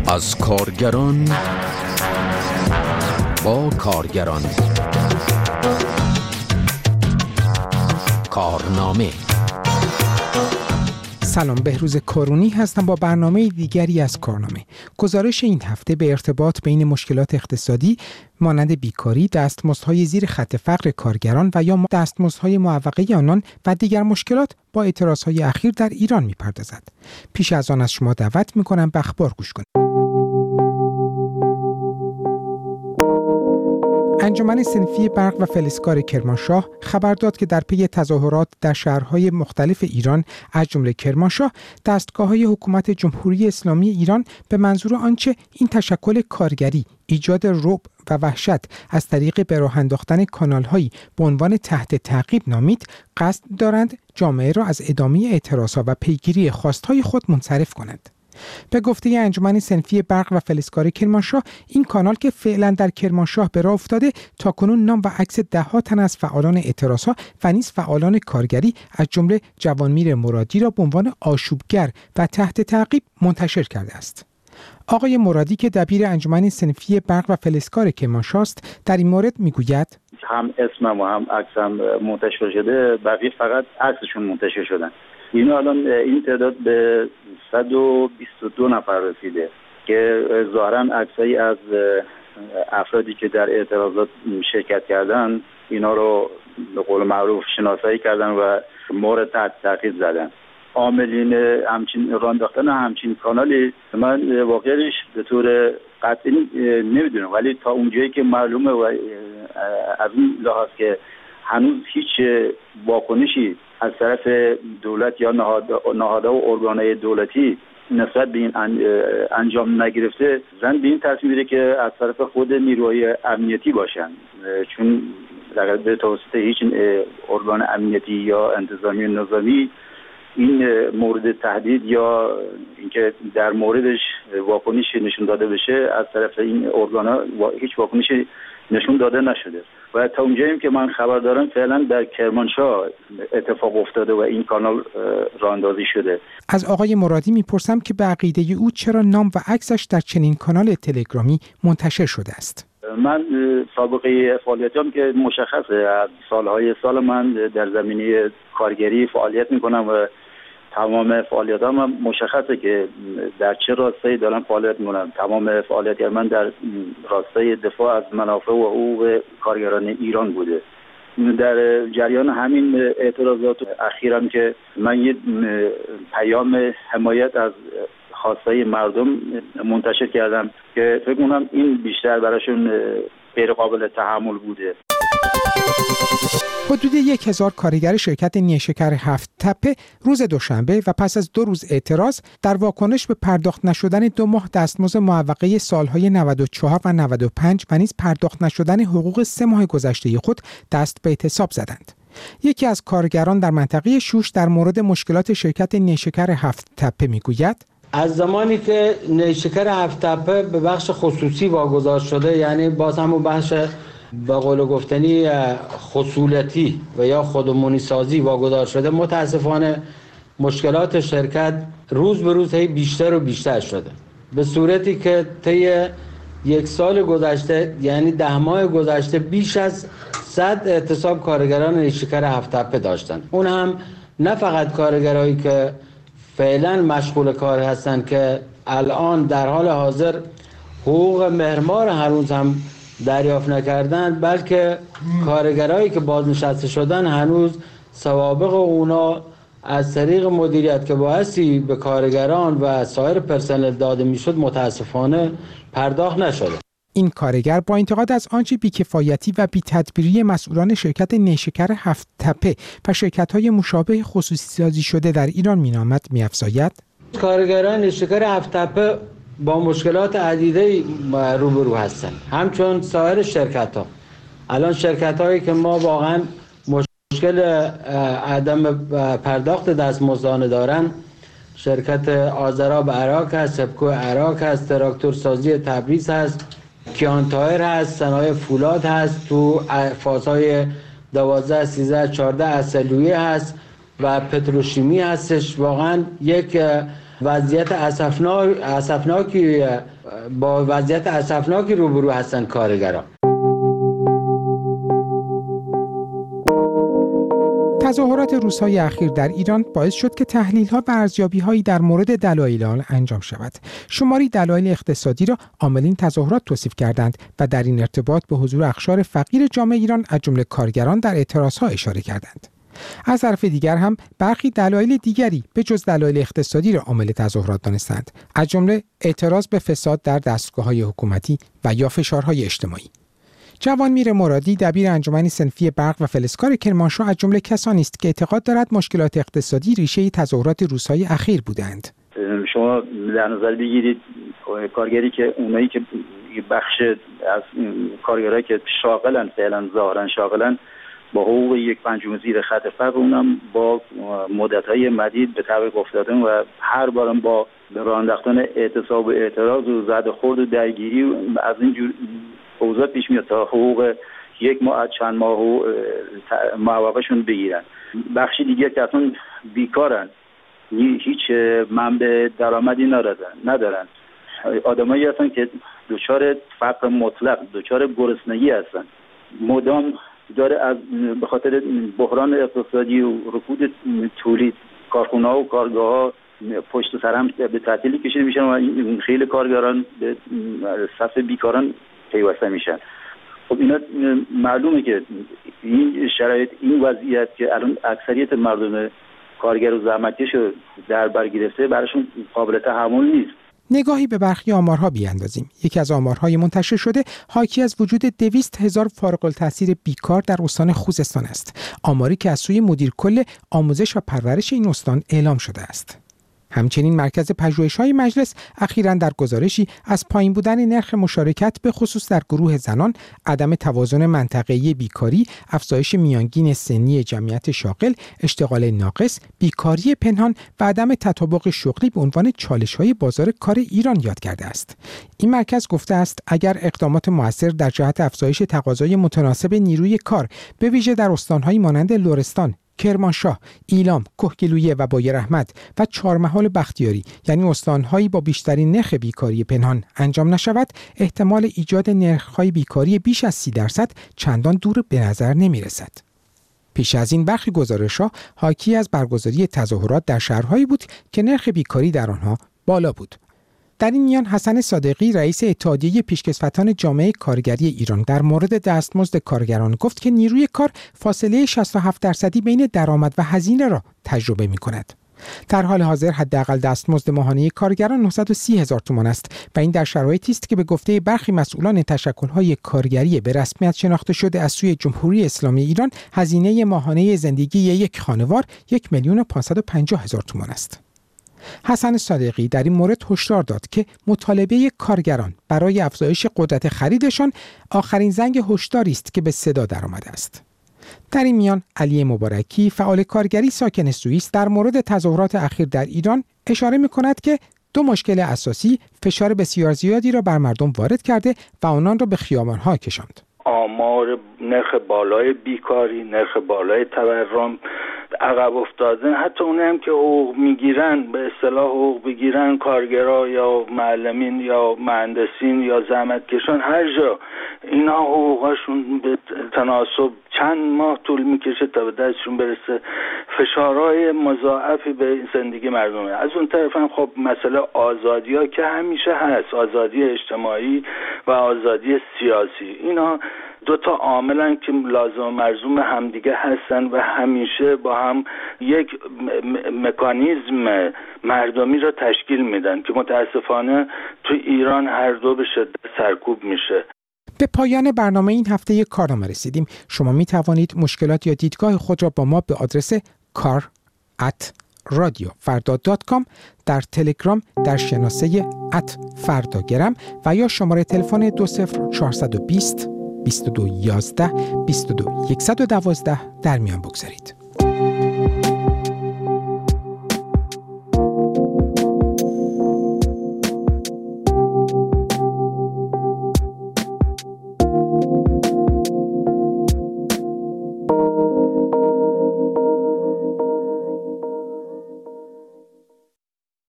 از کارگران با کارگران. کارنامه. سلام، بهروز کارونی هستم با برنامه دیگری از کارنامه. گزارش این هفته به ارتباط بین مشکلات اقتصادی مانند بیکاری، دستمزدهای زیر خط فقر کارگران و یا دستمزدهای معوقه آنان و دیگر مشکلات با اعتراضهای اخیر در ایران می‌پردازد. پیش از آن از شما دعوت می‌کنم به اخبار گوش کنید. انجمن صنفی برق و فلزکار کرمانشاه خبر داد که در پی تظاهرات در شهرهای مختلف ایران از جمله کرمانشاه، دستگاه‌های حکومت جمهوری اسلامی ایران به منظور آنچه این تشکل کارگری ایجاد رعب و وحشت از طریق به راه انداختن کانال‌هایی به عنوان تحت تعقیب نامید، قصد دارند جامعه را از ادامه اعتراضها و پیگیری خواستهای خود منصرف کنند. به گفته انجمن صنفی برق و فلزکار کرمانشاه، این کانال که فعلا در کرمانشاه به راه افتاده، تاکنون نام و عکس ده‌ها تن از فعالان اعتراضها و نیز فعالان کارگری از جمله جوانمیر مرادی را به عنوان آشوبگر و تحت تعقیب منتشر کرده است. آقای مرادی که دبیر انجمن صنفی برق و فلزکار کرمانشاه است، در این مورد میگوید: هم اسمم و هم عکسم منتشر شده، بقیه فقط عکسشون منتشر شدن. اینا الان این تعداد به 122 نفر رسیده که ظاهراً عکسایی از افرادی که در اعتراضات شرکت کردن، اینا رو به قول معروف شناسایی کردن و مورد تحت تعقیب زدن. عاملین همچین راه انداختن همچین کانالی من واقعیش به طور قطعی نمیدونم، ولی تا اونجایی که معلومه و از این لحاظ که هنوز هیچ واکنشی از طرف دولت یا نهادها و ارگانهای دولتی نسبت به این انجام نگرفته، زن به این تصمیم میره که از طرف خود نیروهای امنیتی باشن، چون به توسط هیچ ارگان امنیتی یا انتظامی نظامی این مورد تهدید یا اینکه در موردش واکنش نشون داده بشه از طرف این ارگان‌ها هیچ واکنشی نشون داده نشده و تا اونجایی که من خبر دارم فعلا در کرمانشاه اتفاق افتاده و این کانال راه اندازی شده. از آقای مرادی میپرسم که به عقیده او چرا نام و عکسش در چنین کانال تلگرامی منتشر شده است؟ من سابقه فعالیتم که مشخصه، از سال من در زمینه کارگری فعالیت میکنم و تمام فعالیتام مشخصه که در چه راستایی دارم فعالیت میکنم. تمام فعالیت من در راستای دفاع از منافع و حقوق کارگران ایران بوده. در جریان همین اعتراضات اخیرم که من یه پیام حمایت از خواستای مردم منتشر کردم که فکر کنم این بیشتر براشون غیر قابل تحمل بوده. حدود 1000 کارگر شرکت نیشکر هفت تپه روز دوشنبه و پس از 2 روز اعتراض در واکنش به پرداخت نشدن 2 ماه دستمزد معوقه سالهای 94 و 95 و نیز پرداخت نشدن حقوق 3 ماه گذشته خود دست به اعتصاب زدند. یکی از کارگران در منطقه شوش در مورد مشکلات شرکت نیشکر هفت تپه میگوید: از زمانی که نیشکر هفت تپه به بخش خصوصی واگذار شده، یعنی باز همون بخش به قول گفتنی خصولتی و یا خودمونی سازی واگذار شده، متاسفانه مشکلات شرکت روز به روز بیشتر و بیشتر شده، به صورتی که طی 1 سال گذشته، یعنی 10 ماه گذشته، بیش از 100 اعتصاب کارگران نیشکر هفت تپه داشتن. اون هم نه فقط کارگرایی که فعلا مشغول کار هستن که الان در حال حاضر حقوق مهرمار هنوز هم دریافت نکردن، بلکه کارگرایی که بازنشسته شدن هنوز سوابق اونا از طریق مدیریت که بایستی به کارگران و سایر پرسنل داده میشد متاسفانه پرداخت نشده. این کارگر با انتقاد از آنچه بیکفایتی و بی‌تدبیری مسئولان شرکت نیشکر هفت تپه و شرکت‌های مشابه خصوصی سازی شده در ایران مینامد می‌افزاید: کارگران نیشکر هفت تپه با مشکلات عدیده روبرو هستند، همچون سایر شرکت‌ها. الان شرکت‌هایی که ما واقعا مشکل عدم پرداخت دستمزدانه دارن، شرکت آذراب عراق هست، سبکو عراق هست، تراکتور سازی تبریز هست، کیان تایر هست، صنایع فولاد هست، تو فازهای 12 13 14 اصلویه هست و پتروشیمی هستش. واقعا یک وضعیت اسفناکی روبرو هستن کارگران. تظاهرات روزهای اخیر در ایران باعث شد که تحلیل‌ها و ارزیابی‌هایی در مورد دلایل آن انجام شود. شماری دلایل اقتصادی را عاملین تظاهرات توصیف کردند و در این ارتباط به حضور اقشار فقیر جامعه ایران از جمله کارگران در اعتراضها اشاره کردند. از طرف دیگر هم برخی دلایل دیگری به جز دلایل اقتصادی را عامل تظاهرات دانستند، از جمله اعتراض به فساد در دستگاه‌های حکومتی و یا فشارهای اجتماعی. جوانمیر مرادی دبیر انجمن صنفی برق و فلزکار کرمانشاه از جمله کسانی است که اعتقاد دارد مشکلات اقتصادی ریشه تظاهرات روزهای اخیر بودند. شما در نظر بگیرید کارگری که اونایی که بخش از کارگرایی که شاغلن، فعلا ظاهرا شاغلن، با حقوق 1/5 زیر خط فقر، اونم با مدت‌های مدید به تعویق افتادن و هر بارم با راه انداختن اعتصاب و اعتراض و زد خورد و درگیری از اینجور اوضاع پیش میاد تا حقوق 1 ماه از چند ماه و معوقشون بگیرن. بخشی دیگه که اصلا بیکارن، هیچ منبع درآمدی ندارن. آدمایی هستن که دچار فقر مطلق، دچار گرسنگی هستن. مدام داره از به خاطر بحران اقتصادی و رکود تولید کارخونه‌ها و کارگاه‌ها پشت سر هم به تعطیلی کشیده میشن و خیلی کارگران به صف بیکاران پیوسته میشن. خب اینا معلومه که این شرایط، این وضعیت که الان اکثریت مردم کارگر و زحمتکشو در بر گرفته، براشون قابل تحمل نیست. نگاهی به برخی آمارها بیاندازیم. یکی از آمارهای منتشر شده حاکی از وجود 200,000 فارغ التحصیل بیکار در استان خوزستان است. آماری که از سوی مدیر کل آموزش و پرورش این استان اعلام شده است. همچنین مرکز پژوهش‌های مجلس اخیراً در گزارشی از پایین بودن نرخ مشارکت به خصوص در گروه زنان، عدم توازن منطقه‌ای بیکاری، افزایش میانگین سنی جمعیت شاغل، اشتغال ناقص، بیکاری پنهان و عدم تطابق شغلی به عنوان چالش‌های بازار کار ایران یاد کرده است. این مرکز گفته است اگر اقدامات مؤثر در جهت افزایش تقاضای متناسب نیروی کار به ویژه در استان‌هایی مانند لرستان، کرمانشاه، ایلام، کهگیلویه و بایراحمد و چهارمحال بختیاری، یعنی استان‌هایی با بیشترین نرخ بیکاری پنهان انجام نشود، احتمال ایجاد نرخ‌های بیکاری بیش از 30% چندان دور به نظر نمی‌رسد. پیش از این برخی گزارش‌ها حاکی از برگزاری تظاهرات در شهرهایی بود که نرخ بیکاری در آنها بالا بود. در این میان حسن صادقی رئیس اتحادیه پیشکسوتان جامعه کارگری ایران در مورد دستمزد کارگران گفت که نیروی کار فاصله 67% بین درآمد و هزینه را تجربه می‌کند. در حال حاضر حداقل دستمزد ماهانه کارگران 930,000 تومان است و این در شرایطی است که به گفته برخی مسئولان تشکل‌های کارگری به رسمیت شناخته شده از سوی جمهوری اسلامی ایران، هزینه ماهانه زندگی یک خانوار 1,550,000 تومان است. حسن صادقی در این مورد هشدار داد که مطالبه کارگران برای افزایش قدرت خریدشان آخرین زنگ هشداری است که به صدا درآمده است. در این میان علی مبارکی فعال کارگری ساکن سوئیس در مورد تظاهرات اخیر در ایران اشاره می‌کند که دو مشکل اساسی فشار بسیار زیادی را بر مردم وارد کرده و آنان را به خیابان‌ها کشاند. آمار نرخ بالای بیکاری، نرخ بالای تورم، عقب افتاده. حتی اونه هم که حقوق میگیرن، به اصطلاح حقوق بگیرن، کارگرا یا معلمین یا مهندسین یا زحمتکشان، هر جا اینا حقوقاشون به تناسب چند ماه طول میکشه تا به دستشون برسه. فشارهای مضاعفی به زندگی مردمه. از اون طرف هم خب مسئله آزادی ها که همیشه هست، آزادی اجتماعی و آزادی سیاسی. اینا دو تا عاملن که لازم و ملزوم همدیگه هستن و همیشه با هم یک مکانیزم مردمی را تشکیل میدن که متاسفانه تو ایران هر دو به شدت سرکوب میشه. به پایان برنامه این هفته کارنامه رسیدیم. شما می توانید مشکلات یا دیدگاه خود را با ما به آدرس kar@radiofarda.com، در تلگرام در شناسه @فرداگرم و یا شماره تلفن 20420 2211 22 112 در میان بگذارید.